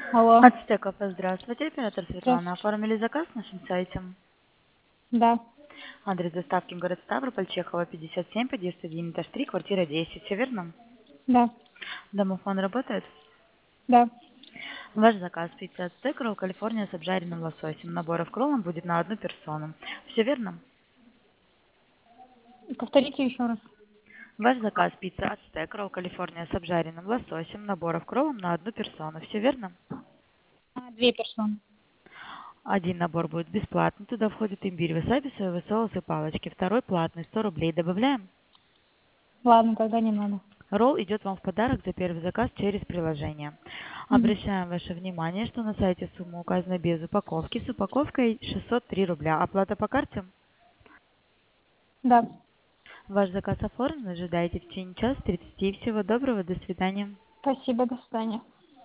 Алло, От Стеков, здравствуйте, оператор Светлана. здравствуйте. Оформили заказ на нашем сайте. Да, Адрес доставки город Ставрополь, Чехова, 57, подъезд 1, этаж 3, квартира 10. Все верно? да, Домофон работает? да. Ваш заказ пицца от Стекролл, Калифорния с обжаренным лососем. Наборов кроллом будет на одну персону. Все верно? Повторите еще раз. Ваш заказ пицца от Стекролл, Калифорния с обжаренным лососем. Наборов кроллом на одну персону. Все верно? Две персоны. Один набор будет бесплатный. Туда входит имбирь, васаби, соевый соус и палочки. Второй платный, 100 рублей. Добавляем? Ладно, тогда не надо. Ролл идет вам в подарок за первый заказ через приложение. Мгм. Обращаем ваше внимание, что на сайте сумма указана без упаковки. С упаковкой 603 рубля. Оплата по карте? Да, Ваш заказ оформлен. Ожидайте в течение часа 30. Всего доброго. До свидания. спасибо, до свидания.